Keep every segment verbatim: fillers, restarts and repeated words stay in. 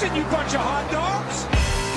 Attention, you bunch of hot dogs!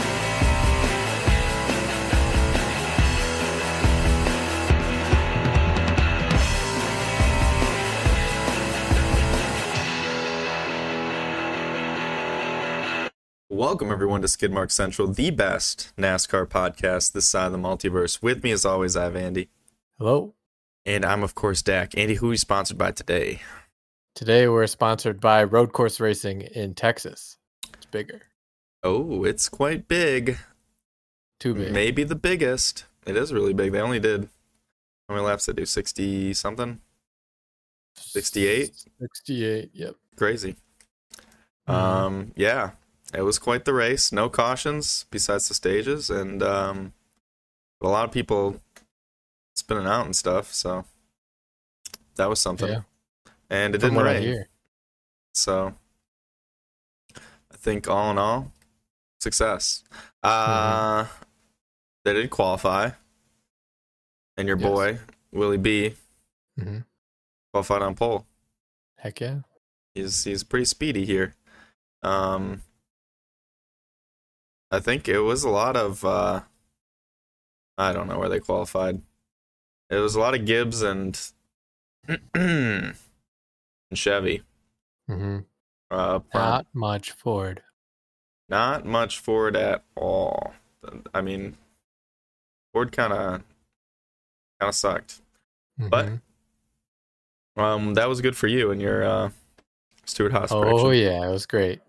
Welcome everyone to Skidmark Central, the best NASCAR podcast this side of the multiverse. With me as always, I have Andy. Hello. And I'm of course Dak. Andy, who are you sponsored by today? Today we're sponsored by Road Course Racing in Texas. It's bigger. Oh, it's quite big. Too big. Maybe the biggest. It is really big. They only did, how many laps did they do? sixty something? sixty-eight? sixty-eight, yep. Crazy. Mm-hmm. Um, yeah. It was quite the race. No cautions besides the stages, and um, a lot of people spinning out and stuff. So that was something. Yeah. And it From didn't what I rain. hear. So I think all in all, success. Uh, Mm-hmm. They did qualify, and your Yes. boy Willie B Mm-hmm. qualified on pole. Heck yeah. He's he's pretty speedy here. Um. I think it was a lot of, uh, I don't know where they qualified. It was a lot of Gibbs and, and Chevy. Mm-hmm. Uh, Not much Ford. not much Ford at all. I mean, Ford kind of kind of sucked. But Mm-hmm. um, that was good for you and your uh, Stuart Haas prediction. Oh yeah, it was great.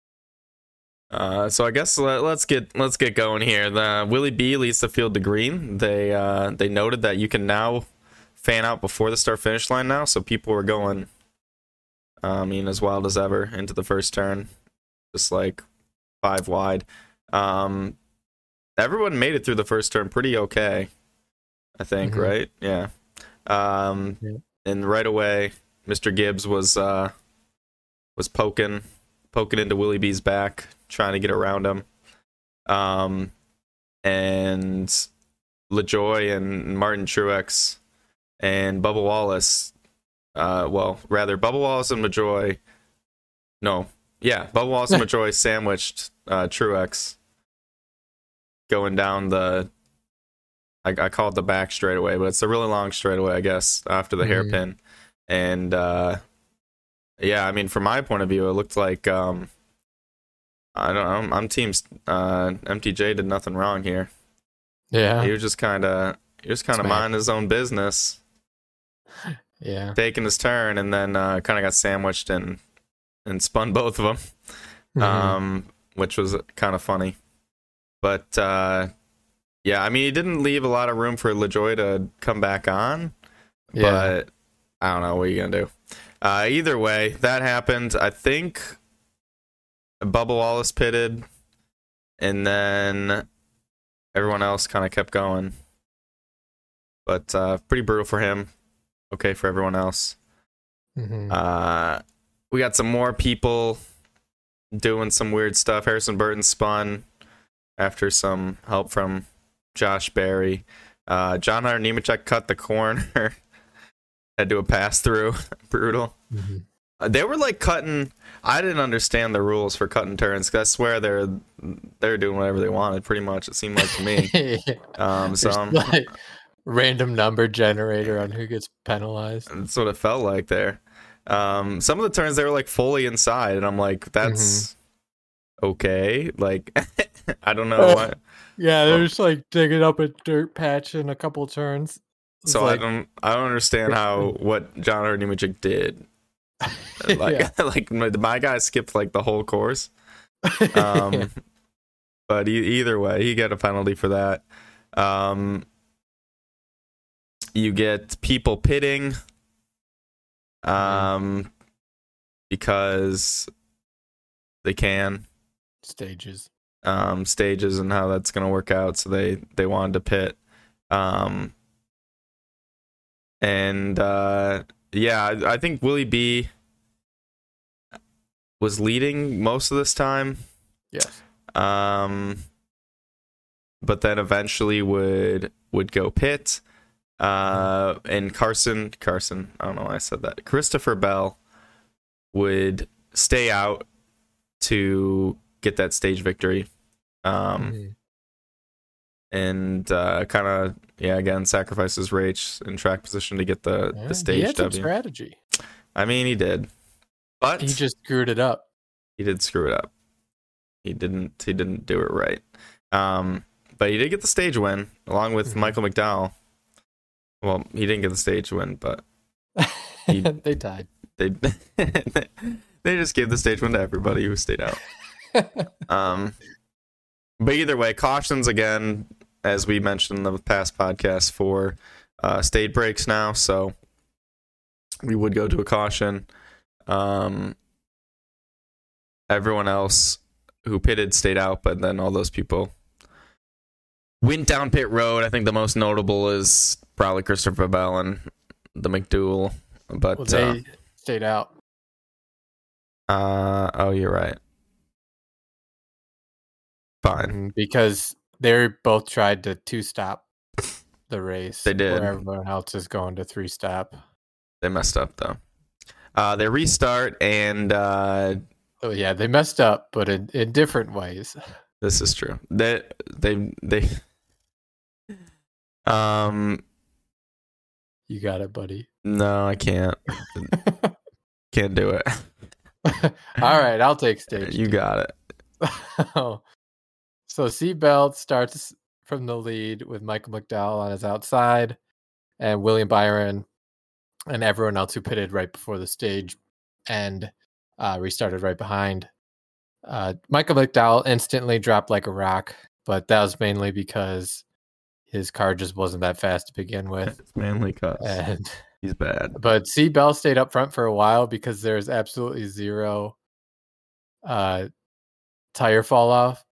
Uh, so I guess let, let's get let's get going here. The Willie B leads the field to green. They uh, they noted that you can now fan out before the start finish line now, so people were going, uh, I mean, as wild as ever into the first turn, just like five wide. Um, everyone made it through the first turn pretty okay, I think, Mhm. right? Yeah. Um, Yeah. And right away, Mister Gibbs was uh, was poking poking into Willie B's back, trying to get around him. Um, and LaJoy and Martin Truex and Bubba Wallace, uh, well, rather, Bubba Wallace and LaJoy, no, yeah, Bubba Wallace and LaJoy sandwiched uh, Truex going down the, I, I call it the back straightaway, but it's a really long straightaway, I guess, after the Mhm. hairpin. And, uh, yeah, I mean, from my point of view, it looked like, um, I don't know, I'm, I'm team, uh, M T J did nothing wrong here. Yeah. He was just kind of, he was kind of Smack. minding his own business, Yeah. taking his turn, and then uh, kind of got sandwiched and and spun both of them, Mhm. um, which was kind of funny. But uh, yeah, I mean, he didn't leave a lot of room for LaJoy to come back on. yeah. But I don't know what you're gonna do. Uh, either way, that happened. I think Bubba Wallace pitted, and then everyone else kind of kept going. But uh, pretty brutal for him. Okay for everyone else. Mhm. Uh, we got some more people doing some weird stuff. Harrison Burton spun after some help from Josh Berry. Uh, John Hunter Nemechek cut the corner. Had to do a pass through. Brutal. Mhm. Uh, they were like cutting. I didn't understand the rules for cutting turns, 'cause I swear they're they're doing whatever they wanted. Pretty much, it seemed like to me. Um, so There's I'm- like random number generator on who gets penalized. that's what it felt like there. Um, some of the turns they were like fully inside, and I'm like, that's okay. Like, I don't know Uh, what. Yeah, they're just like digging up a dirt patch in a couple turns. It's So like, I don't I don't understand how what John Hunter Nemechek did. Like yeah. like my, my guy skipped like the whole course. Um, but e- either way, he got a penalty for that. Um, you get people pitting, um, because they can, Stages. um, stages and how that's gonna work out. So they they wanted to pit, um, and uh, yeah, I, I think Willie B was leading most of this time. Yes. Um, but then eventually would would go pit. Uh, and Carson, Carson, I don't know why I said that. Christopher Bell would stay out to get that stage victory. Um, Mhm. and uh, kind of yeah again sacrifices race in track position to get the Yeah, the he stage had some W. strategy. I mean, he did, but He just screwed it up. he did screw it up. He didn't he didn't do it right. Um, but he did get the stage win along with Mhm. Michael McDowell. Well, he didn't get the stage win, but He- They died. they they just gave the stage win to everybody who stayed out. Um, but either way, cautions again, as we mentioned in the past podcast, for uh, stage breaks now. So we would go to a caution. Um, everyone else who pitted stayed out, but then all those people went down pit road. I think the most notable is probably Christopher Bell and the McDougal. But Well, they uh, stayed out. uh, oh, you're right. Fine. Mhm, because they both tried to two stop the race. They did. Where everyone else is going to three stop. They messed up though. Uh, they restart, and uh, Oh yeah, they messed up, but in, in different ways. this is true. They they they. Um. You got it, buddy. No, I can't. Can't do it. All right, I'll take stage. You two. got it. So Seatbelt starts from the lead with Michael McDowell on his outside, and William Byron and everyone else who pitted right before the stage and uh, restarted right behind. Uh, Michael McDowell instantly dropped like a rock, but that was mainly because his car just wasn't that fast to begin with. It's Manly cuss. And He's bad. but C Bell stayed up front for a while because there's absolutely zero uh, tire fall off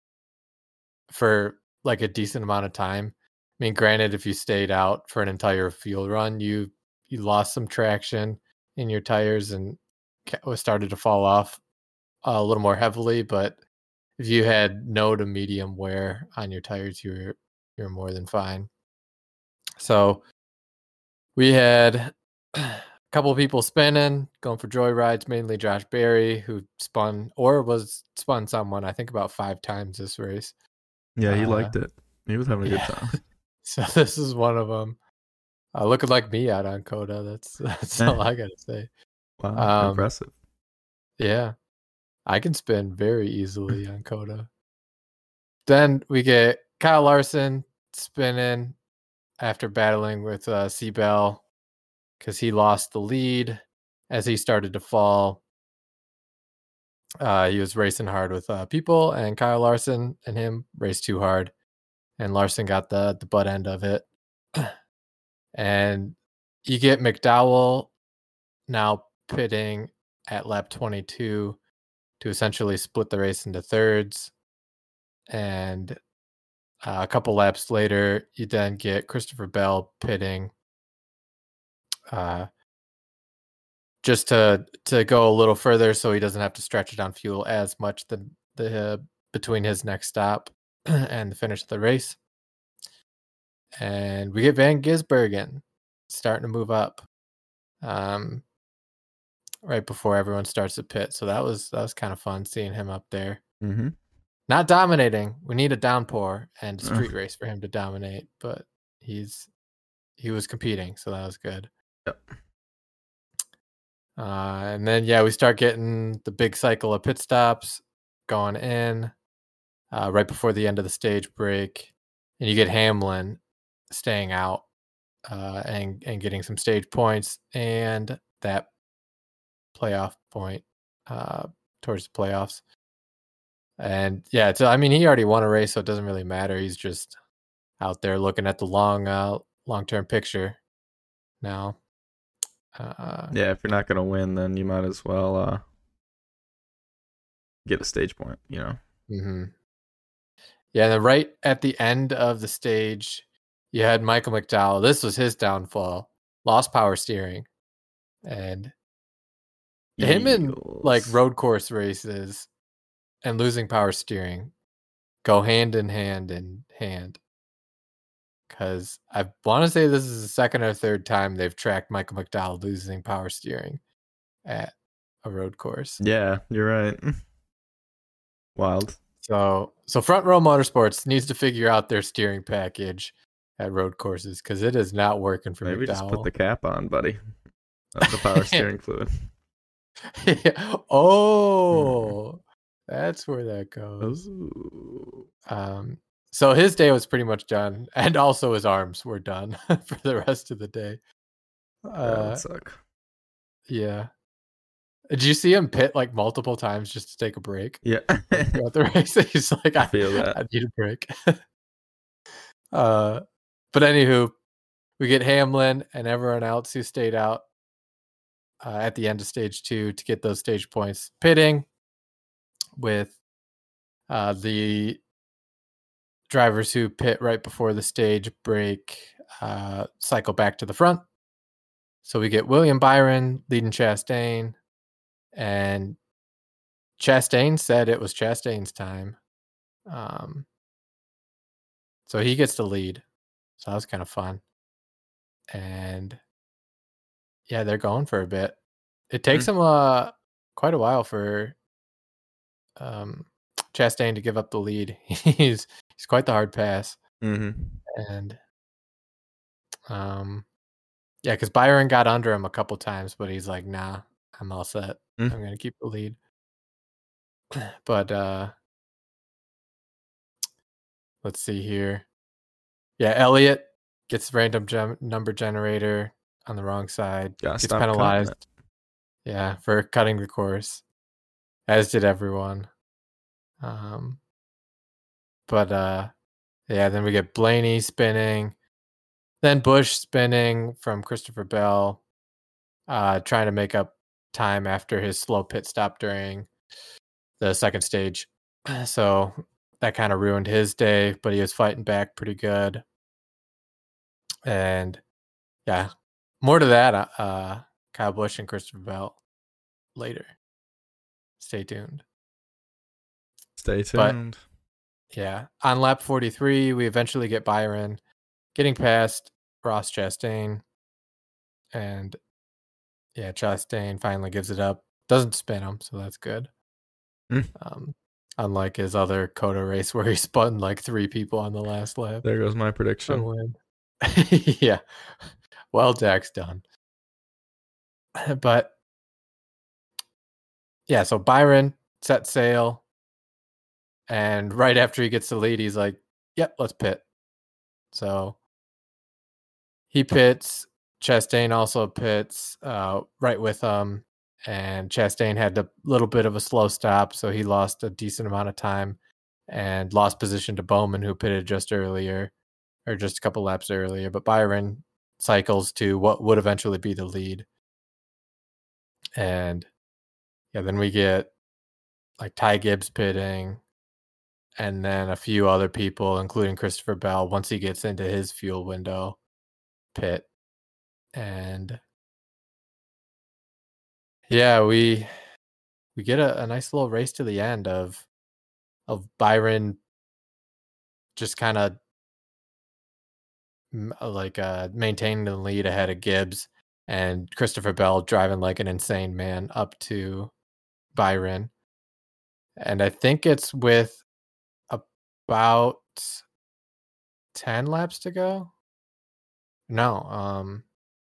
for like a decent amount of time. I mean, granted, if you stayed out for an entire fuel run, you you lost some traction in your tires and ca- started to fall off a little more heavily. But if you had no to medium wear on your tires, you were you're more than fine. So we had a couple of people spinning, going for joyrides, mainly Josh Berry, who spun or was spun someone, I think about five times this race. Yeah, he Uh, liked it. He was having a yeah. good time. So this is one of them. Uh, looking like me out on Coda. That's that's all I gotta say. Wow, Um, impressive. Yeah, I can spin very easily on Coda. Then we get Kyle Larson spinning after battling with uh, Seabell because he lost the lead as he started to fall. Uh, he was racing hard with uh, people, and Kyle Larson and him raced too hard, and Larson got the the butt end of it. And you get McDowell now pitting at lap twenty-two to essentially split the race into thirds. And uh, a couple laps later, you then get Christopher Bell pitting uh, just to to go a little further so he doesn't have to stretch it on fuel as much the, the uh, between his next stop and the finish of the race. And we get Van Gisbergen starting to move up um, right before everyone starts to pit. So that was that was kind of fun seeing him up there. Mm-hmm. Not dominating. We need a downpour and a street race for him to dominate, but he's he was competing, so that was good. Yep. Uh, and then yeah, we start getting the big cycle of pit stops going in uh, right before the end of the stage break, and you get Hamlin staying out uh, and and getting some stage points and that playoff point uh, towards the playoffs. And yeah, so I mean, he already won a race, so it doesn't really matter. He's just out there looking at the long, uh, long-term picture now. Uh, Yeah, if you're not gonna win, then you might as well uh, get a stage point. You know. mm-hmm. Yeah, and then right at the end of the stage, you had Michael McDowell. This was his downfall. Lost power steering, and him in like Eagles. road course races and losing power steering go hand in hand in hand. Because I want to say this is the second or third time they've tracked Michael McDowell losing power steering at a road course. Yeah, you're right. Wild. So, so Front Row Motorsports needs to figure out their steering package at road courses because it is not working for Maybe McDowell. just put the cap on, buddy. Of the power steering fluid. Oh, mm. That's where that goes. Ooh. Um, so his day was pretty much done, and also his arms were done for the rest of the day. Uh, that would suck. Yeah. Did you see him pit like multiple times just to take a break? Yeah. Throughout the race, he's like, I, I feel that. I need a break. uh, but anywho, we get Hamlin and everyone else who stayed out uh, at the end of stage two to get those stage points pitting with uh, the drivers who pit right before the stage break uh, cycle back to the front. So we get William Byron leading Chastain, and Chastain said it was Chastain's time. Um, so he gets the lead. So that was kind of fun. And yeah, they're going for a bit. It takes mm-hmm. them uh, quite a while for um, Chastain to give up the lead. he's he's quite the hard pass. Mm-hmm. And um, yeah, because Byron got under him a couple times, but he's like, nah, I'm all set. Mm-hmm. I'm going to keep the lead. But uh, let's see here. Yeah, Elliott gets random gem- number generator on the wrong side. Gotta gets penalized. Yeah, for cutting the course, as did everyone. Um, but uh, yeah, then we get Blaney spinning, then Busch spinning from Christopher Bell, uh, trying to make up time after his slow pit stop during the second stage. So that kind of ruined his day, but he was fighting back pretty good. And yeah, more to that, uh, Kyle Busch and Christopher Bell later. Stay tuned. Stay tuned. But, yeah, on lap forty-three, we eventually get Byron getting past Ross Chastain. And yeah, Chastain finally gives it up. Doesn't spin him, so that's good. Mm. Um, unlike his other COTA race where he spun like three people on the last lap. There goes my prediction. Win. Yeah. Well, Dak's done. But yeah, so Byron set sail. And right after he gets the lead, he's like, yep, let's pit. So he pits. Chastain also pits uh, right with him. And Chastain had a little bit of a slow stop, so he lost a decent amount of time and lost position to Bowman, who pitted just earlier, or just a couple laps earlier. But Byron cycles to what would eventually be the lead. And yeah, then we get like Ty Gibbs pitting, and then a few other people, including Christopher Bell, once he gets into his fuel window, pit. And yeah, we we get a, a nice little race to the end of of Byron just kind of like uh, maintaining the lead ahead of Gibbs, and Christopher Bell driving like an insane man up to Byron. And I think it's with about ten laps to go. No, um,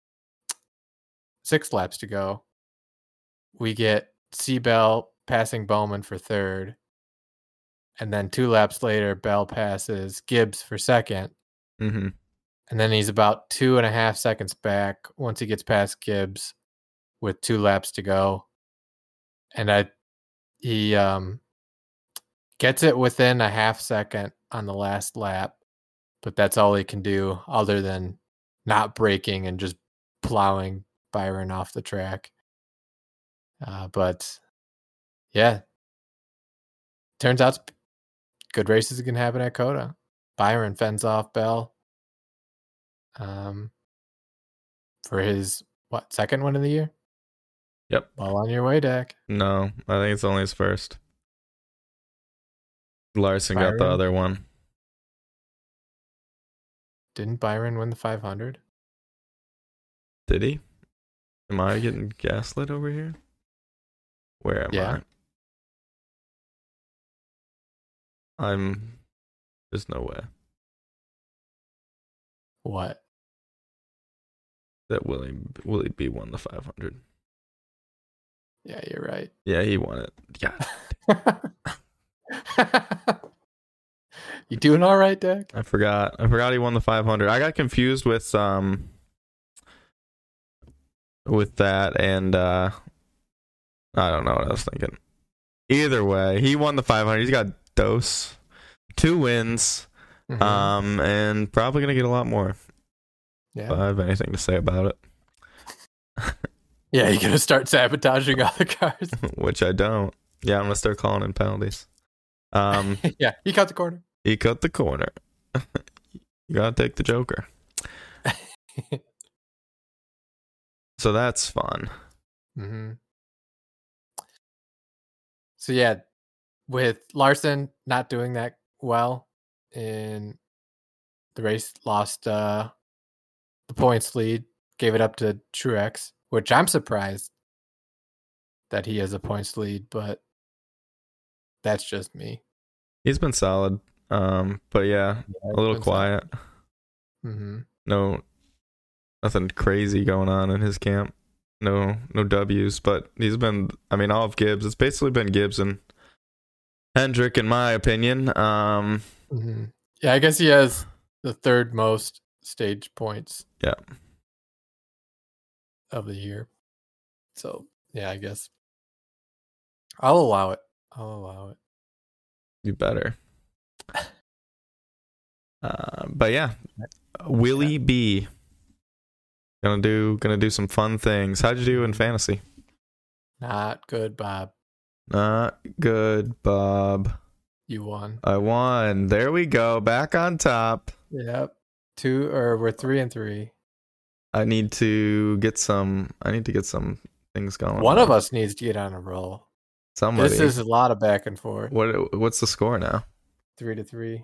six laps to go. We get C-Bell passing Bowman for third. And then two laps later, Bell passes Gibbs for second. Mm-hmm. And then he's about two and a half seconds back once he gets past Gibbs with two laps to go. And I, he um, gets it within a half second on the last lap. But that's all he can do other than not braking and just plowing Byron off the track. Uh, but yeah, turns out good races can happen at COTA. Byron fends off Bell um, for his, what, second one of the year? Yep. Well on your way, Dak. No, I think it's only his first. Larson Byron? got the other one. Didn't Byron win the five hundred? Did he? Am I getting gaslit over here? Where am yeah. I? I'm. There's no way What? that Willie Willie B won the five hundred. Yeah, you're right. Yeah, he won it. Yeah. You doing all right, Dak? I forgot. I forgot he won the five hundred. I got confused with um with that, and uh I don't know what I was thinking. Either way, he won the five hundred. He's got dose, two wins, Mm-hmm. um, and probably gonna get a lot more. Yeah. If I have anything to say about it, Yeah, you're gonna start sabotaging other cars. which I don't. Yeah, I'm gonna start calling in penalties. Um, Yeah, he cut the corner. he cut the corner. You gotta take the Joker. So that's fun. Mm-hmm. So yeah, with Larson not doing that well in the race, lost uh, the points lead, gave it up to Truex, which I'm surprised that he has a points lead, but that's just me. He's been solid. Um, but yeah, Yeah, a little quiet. Mm-hmm. No, nothing crazy going on in his camp. No, no W's. But he's been. I mean, all of Gibbs. It's basically been Gibbs and Hendrick, in my opinion. Um, Mm-hmm. Yeah, I guess he has the third most stage points. Yeah. Of the year. So yeah, I guess I'll allow it. I'll allow it. you better. Uh, but yeah, Willie B. Gonna do gonna do some fun things. How'd you do in fantasy? Not good, Bob. Not good, Bob. You won. I won. There we go. Back on top. Yep. Two or we're three and three. I need to get some. I need to get some things going. One on. of us needs to get on a roll. Somebody. This is a lot of back and forth. What? What's the score now? Three to three.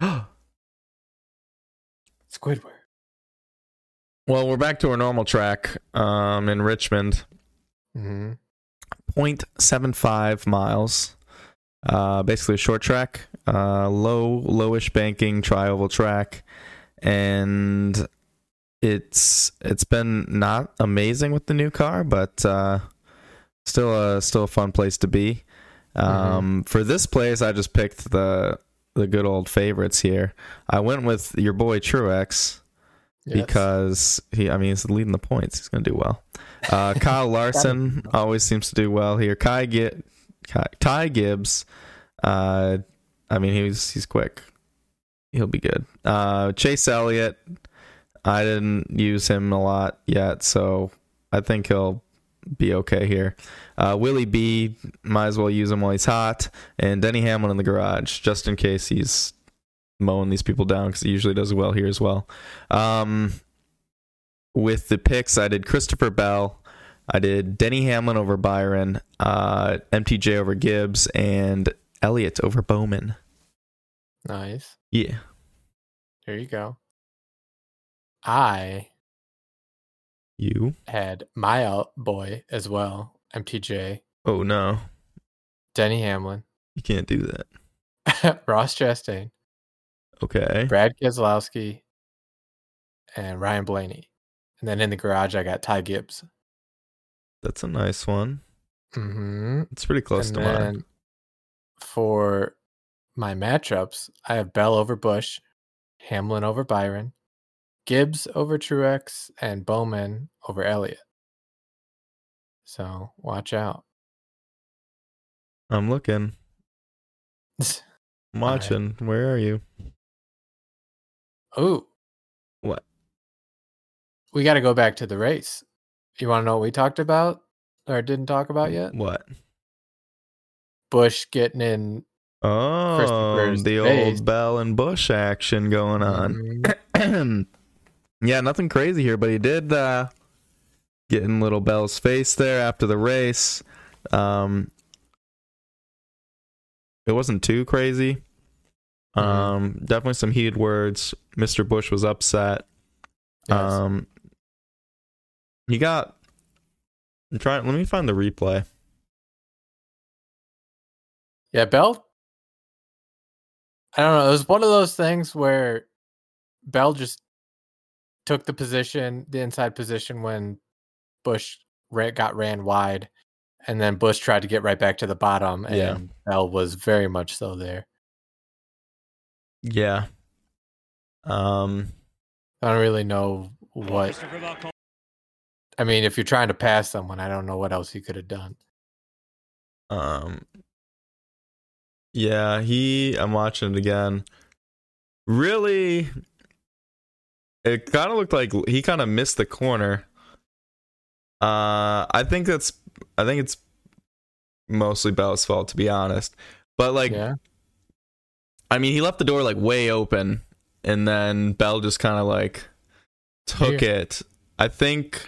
Squidward. Well, we're back to our normal track. Um, in Richmond, Mm-hmm. zero point seven five miles. Uh, basically a short track. Uh, low, lowish banking tri-oval track, and it's it's been not amazing with the new car, but uh, still a still a fun place to be. Um, mm-hmm. For this place, I just picked the the good old favorites here. I went with your boy Truex. Yes. Because he, I mean, he's leading the points. He's going to do well. Uh, Kyle Larson always seems to do well here. Kai, Gi- Kai Ty Gibbs, uh, I mean, he's he's quick. He'll be good. Uh, Chase Elliott, I didn't use him a lot yet, so I think he'll be okay here. Uh, Willie B, might as well use him while he's hot. And Denny Hamlin in the garage, just in case he's mowing these people down, because he usually does well here as well. Um, with the picks, I did Christopher Bell, I did Denny Hamlin over Byron, uh, M T J over Gibbs, and Elliott over Bowman. Nice. Yeah. There you go. I you had my boy as well, M T J. Oh no, Denny Hamlin. You can't do that. Ross Chastain. Okay. Brad Keselowski and Ryan Blaney. And then in the garage, I got Ty Gibbs. That's a nice one. Mm-hmm. It's pretty close and to then mine. For my matchups, I have Bell over Busch, Hamlin over Byron, Gibbs over Truex, and Bowman over Elliott. So watch out. I'm looking. I'm watching. Right. Where are you? Oh. What? We got to go back to the race. You want to know what we talked about or didn't talk about yet? What? Busch getting in. Oh, the face. old Bell and Busch action going on. Mm-hmm. Yeah, nothing crazy here, but he did uh, get in little Bell's face there after the race. Um, it wasn't too crazy. Um, mm-hmm. Definitely some heated words. Mister Busch was upset. Yes. Um, he got. I'm trying. Let me find the replay. Yeah, Bell I don't know. It was one of those things where Bell just took the position, the inside position when Bush got ran wide, and then Bush tried to get right back to the bottom, and Yeah. Bell was very much so there. Yeah. Um, I don't really know what. I mean, if you're trying to pass someone, I don't know what else he could have done. Um. Yeah, he. I'm watching it again. Really, it kind of looked like he kind of missed the corner. Uh, I think that's. I think it's mostly Bell's fault, to be honest. But like, Yeah. I mean, he left the door like way open, and then Bell just kind of like took Yeah. it. I think.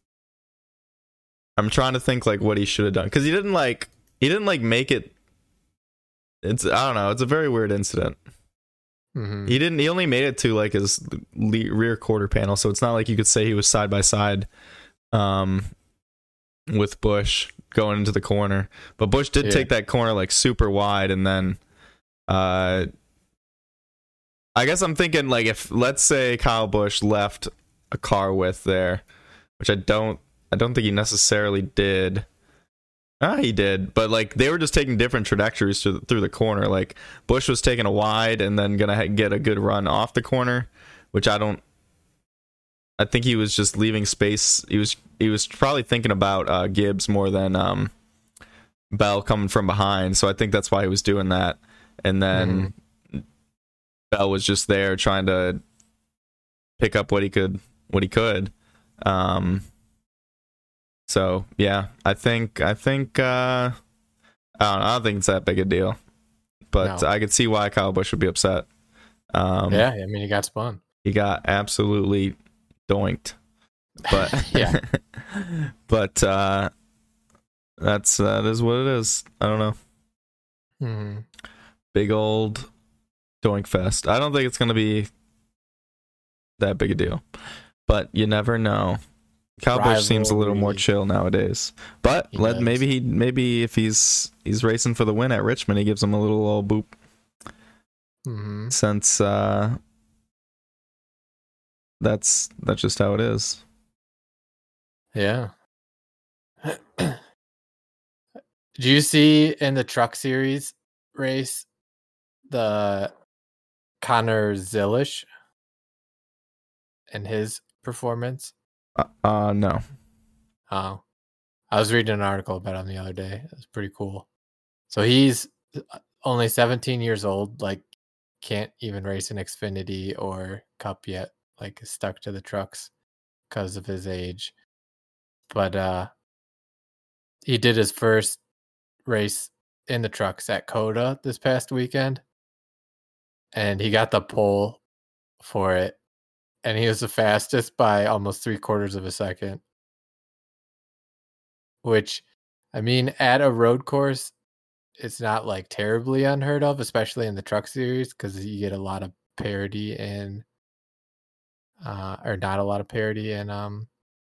I'm trying to think like what he should have done, because he didn't like he didn't like make it. It's I don't know. It's a very weird incident. Mm-hmm. He didn't. He only made it to like his le- rear quarter panel, so it's not like you could say he was side by side, um, with Bush going into the corner. But Bush did Yeah. take that corner like super wide, and then, uh, I guess I'm thinking like if let's say Kyle Busch left a car width there, which I don't. I don't think he necessarily did. Ah, he did, but like they were just taking different trajectories through the, through the corner. Like Bush was taking a wide and then gonna ha- get a good run off the corner, which I don't. I think he was just leaving space. He was he was probably thinking about uh, Gibbs more than um, Bell coming from behind. So I think that's why he was doing that. And then mm-hmm. Bell was just there trying to pick up what he could what he could. Um, So yeah, I think I think uh, I don't know, I don't think it's that big a deal, but No. I could see why Kyle Busch would be upset. Um, Yeah, I mean, he got spun. He got absolutely doinked, but Yeah. but uh, that's that is what it is. I don't know. Mm-hmm. Big old doink fest. I don't think it's gonna be that big a deal, but you never know. Kyle Busch seems a little more chill nowadays, but He let does. maybe he maybe if he's he's racing for the win at Richmond, he gives him a little old boop. Mm-hmm. Since uh, that's that's just how it is. Yeah. Did you see in the Truck Series race the Connor Zilish and his performance? Uh, uh no. Oh, I was reading an article about him the other day. It was pretty cool. So he's only seventeen years old, like can't even race an Xfinity or Cup yet, like is stuck to the trucks because of his age. But uh he did his first race in the trucks at Coda this past weekend, and he got the pole for it, and he was the fastest by almost three quarters of a second. Which, I mean, at a road course, it's not like terribly unheard of, especially in the Truck Series, because you get a lot of parity in, uh, or not a lot of parity in, um,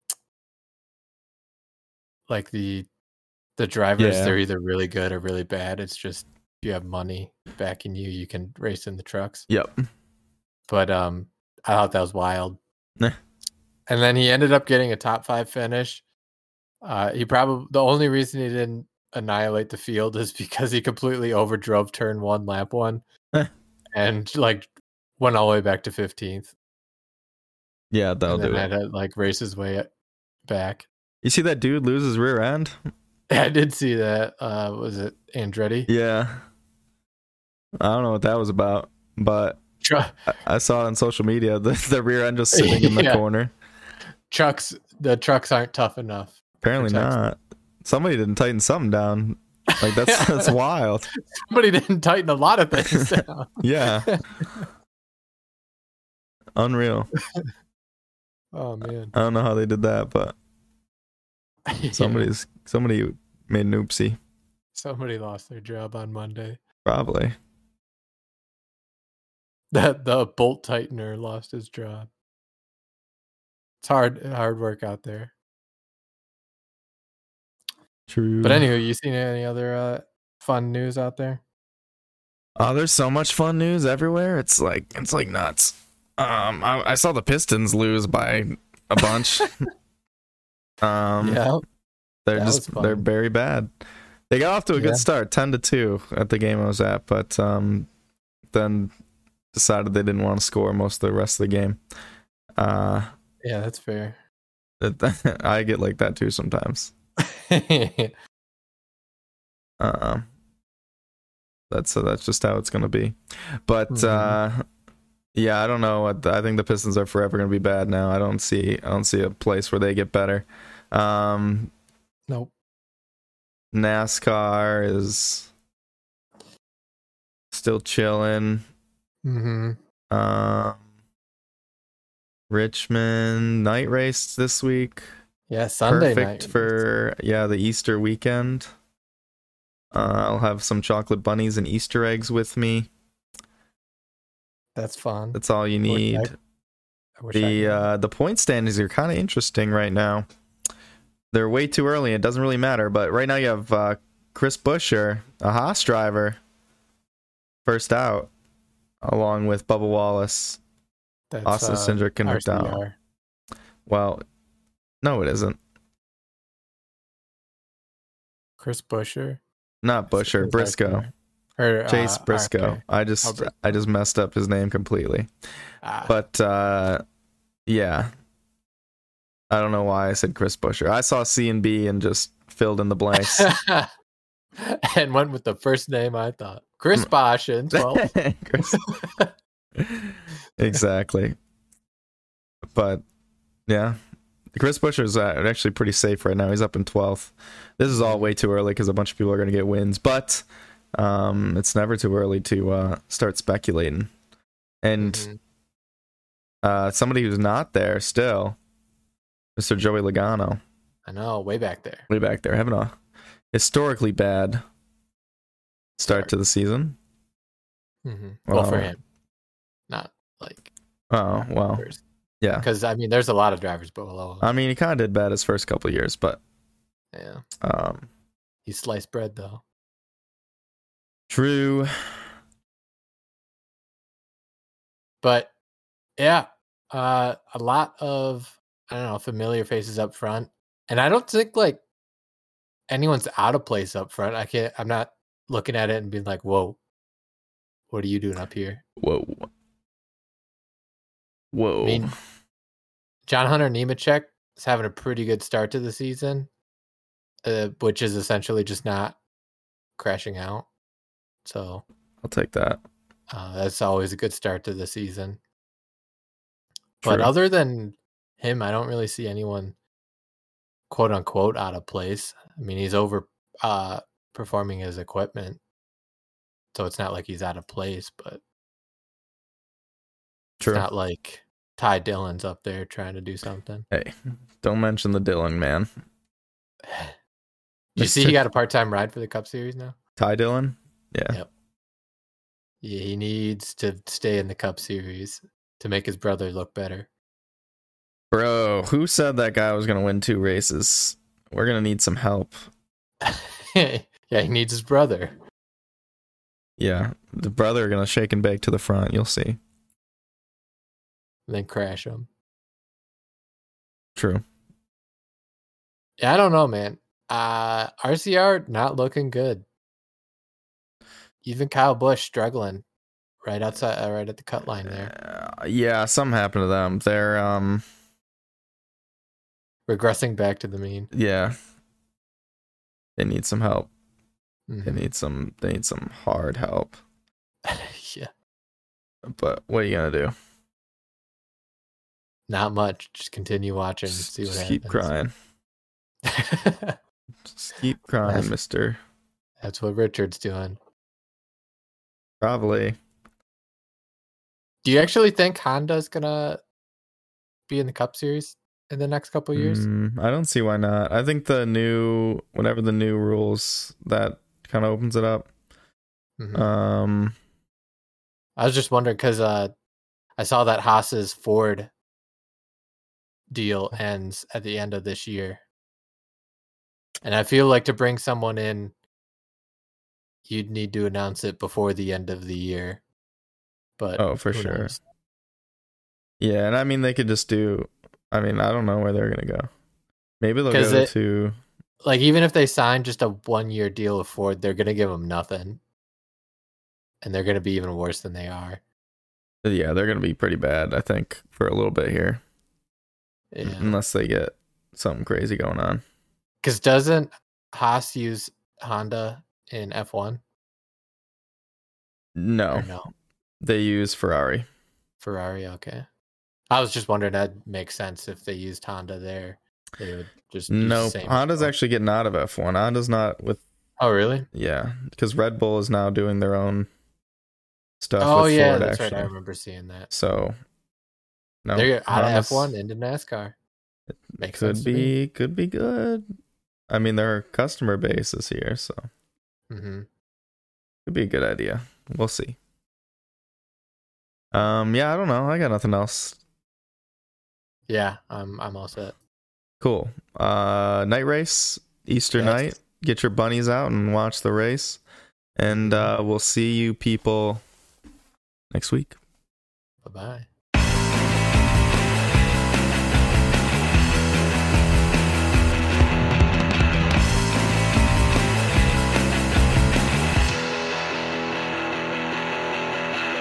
like the the drivers. Yeah. They're either really good or really bad. It's just if you have money backing you, you can race in the trucks. Yep. But um, I thought that was wild. Nah. And then he ended up getting a top five finish. Uh, he probably the only reason he didn't annihilate the field is because he completely overdrove turn one, lap one, and like went all the way back to fifteenth. Yeah, that'll and then do had it. to like race his way back. You see that dude lose his rear end? I did see that. Uh, was it Andretti? Yeah. I don't know what that was about, but Tru- I, I saw it on social media. The, the rear end just sitting in the Yeah. corner. Trucks, the trucks aren't tough enough. Apparently Protects- not. Somebody didn't tighten something down. Like that's that's wild. Somebody didn't tighten a lot of things down. Yeah. Unreal. Oh man. I don't know how they did that, but somebody's somebody made an oopsie. Somebody lost their job on Monday. Probably. That the bolt tightener lost his job. It's hard, hard work out there. True. But anyway, you seen any other uh, fun news out there? Oh, there's so much fun news everywhere. It's like it's like nuts. Um, I, I saw the Pistons lose by a bunch. um, Yeah, they're that just was fun. they're very bad. They got off to a Yeah. good start, ten to two at the game I was at, but um, then decided they didn't want to score most of the rest of the game. Uh, yeah, that's fair. I get like that too sometimes. Um, that's uh, that's just how it's gonna be. But Mhm. uh, yeah, I don't know. What I think the Pistons are forever gonna be bad now. I don't see I don't see a place where they get better. Um, Nope. NASCAR is still chilling. Mm-hmm. Um, Richmond night race this week. Yeah, Sunday Perfect night. for yeah the Easter weekend. Uh, I'll have some chocolate bunnies and Easter eggs with me. That's fun. That's all you wish I- need. I wish I The could. uh, the point standings are kind of interesting right now. They're way too early. It doesn't really matter. But right now you have uh, Chris Buescher, a Haas driver, first out, along with Bubba Wallace, That's, Austin uh, Cindric, and R C McDowell. R. Well, no, it isn't. Chris Buescher. Not Buescher, Is Briscoe. Or, Chase uh, Briscoe. okay. I just Oh, Briscoe. I just messed up his name completely. Ah. But uh, yeah, I don't know why I said Chris Buescher. I saw C and B and just filled in the blanks. And went with the first name I thought. Chris Bosch in twelve. Chris. Exactly. But yeah, Chris Buescher's uh, actually pretty safe right now. He's up in twelfth. This is all way too early because a bunch of people are going to get wins, but um, it's never too early to uh, start speculating. And Mhm. uh, somebody who's not there still, Mister Joey Logano, I know, way back there. way back there, having a historically bad start Start. to the season. Mm-hmm. Well, for Wow. him, not like Oh, well, first. yeah. Because I mean, there's a lot of drivers below him. I mean, he kind of did bad his first couple of years, but Yeah, um, he's sliced bread though. true. But yeah, uh, a lot of I don't know familiar faces up front, and I don't think like anyone's out of place up front. I can't. I'm not looking at it and being like, "Whoa, what are you doing up here?" Whoa. Whoa. I mean, John Hunter Nemechek is having a pretty good start to the season, uh, which is essentially just not crashing out. So I'll take that. uh, that's always a good start to the season. But True. other than him, I don't really see anyone quote unquote out of place. I mean, he's over uh, performing his equipment, so it's not like he's out of place. But True. it's not like Ty Dillon's up there trying to do something. Hey, don't mention the Dillon man. You see, he got a part-time ride for the Cup Series now. Ty Dillon? Yeah. Yep. Yeah, he needs to stay in the Cup Series to make his brother look better. Bro, who said that guy was going to win two races? We're going to need some help. Yeah, he needs his brother. Yeah, the brother going to shake and bake to the front. You'll see. And then crash him. True. Yeah, I don't know, man. Uh, R C R not looking good. Even Kyle Busch struggling right outside, uh, right at the cut line there, Uh, yeah, something happened to them. They're, um, regressing back to the mean. yeah. They need some help. Mhm. They need some, they need some hard help. Yeah, But what are you going to do? not much. Just continue watching and Just, see what just happens. keep crying. Just keep crying, That's- mister. That's what Richard's doing. Probably. Do you actually think Honda's gonna be in the Cup Series in the next couple years? Mm, I don't see why not. I think the new, whatever the new rules, that kind of opens it up. Mhm. Um, I was just wondering because uh, I saw that Haas's Ford deal ends at the end of this year, and I feel like to bring someone in you'd need to announce it before the end of the year. But Oh, for who sure. knows? Yeah, and I mean they could just do. I mean, I don't know where they're gonna go. Maybe they'll 'Cause go it- to. Like, even if they sign just a one-year deal with Ford, they're going to give them nothing. And they're going to be even worse than they are. Yeah, they're gonna be pretty bad. I think for a little bit here, Yeah. unless they get something crazy going on. Because doesn't Haas use Honda in F one? No, Or no? they use Ferrari. Ferrari, okay. I was just wondering, that makes sense if they used Honda there. They would just use No, the same Honda's stuff. actually getting out of F one. Honda's not with. Oh, really? Yeah, because Red Bull is now doing their own stuff. Oh, with yeah, Ford, that's actually. right. I remember seeing that. So, no, They're out of Honda's- F one into NASCAR. Makes could sense to me. be could be good. I mean, their customer base is here, so Mm-hmm. could be a good idea. We'll see. Um, yeah, I don't know. I got nothing else. Yeah, I'm I'm all set. Cool. Uh, night race, Easter Yes. night. Get your bunnies out and watch the race, and uh, we'll see you people next week. Bye bye.